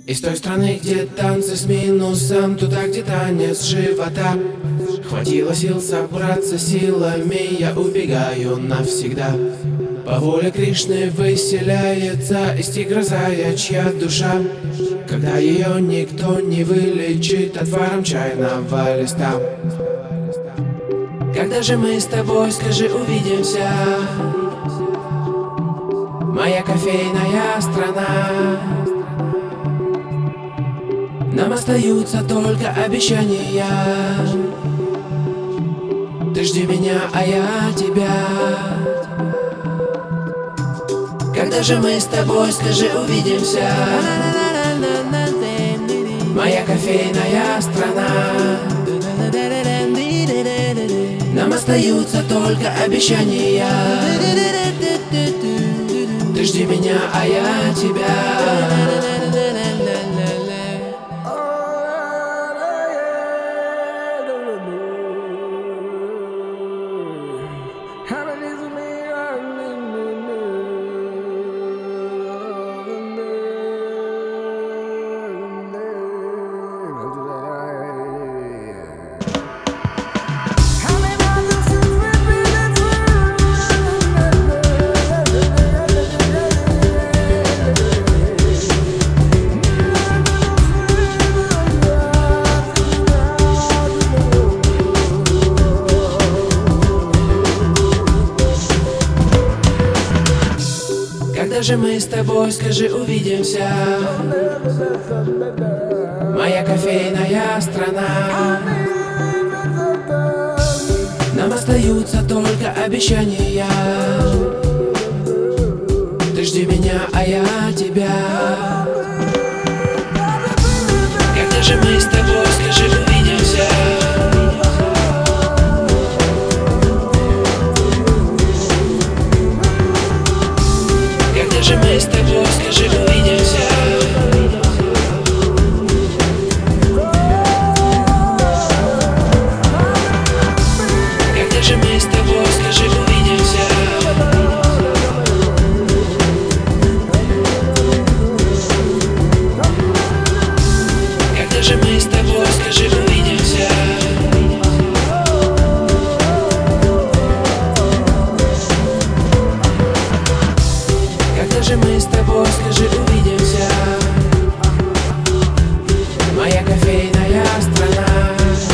Из той страны, где танцы с минусом, туда, где танец живота. Хватило сил собраться силами, я убегаю навсегда. По воле Кришны выселяется из тигра заячья душа, когда ее никто не вылечит отваром чайного листа. Когда же мы с тобой, скажи, увидимся? Моя кофейная страна. Нам остаются только обещания. Ты жди меня, а я тебя. Когда же мы с тобой, скажи, увидимся? Моя кофейная страна. Нам остаются только обещания. Ты жди меня, а я тебя. Когда же мы с тобой, скажи, увидимся? Моя кофейная страна. Нам остаются только обещания. Ты жди меня, а я тебя. Когда же мы с тобой, скажи, увидимся? Когда же мы с тобой, скажи, увидимся? Когда же мы с тобой, скажи, увидимся? Когда же мы с тобой, скажи, увидимся? Когда же мы с тобой, скажи, увидимся? Моя кофейная страна.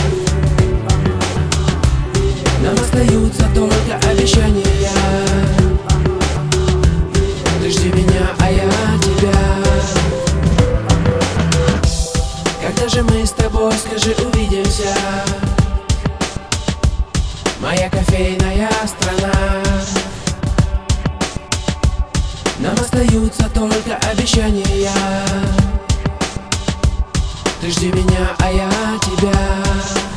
Нам остаются только обещания. Ты жди меня, а я тебя. Когда же мы с тобой, скажи, увидимся? Моя кофейная страна. Нам остаются только обещания. Ты жди меня, а я тебя.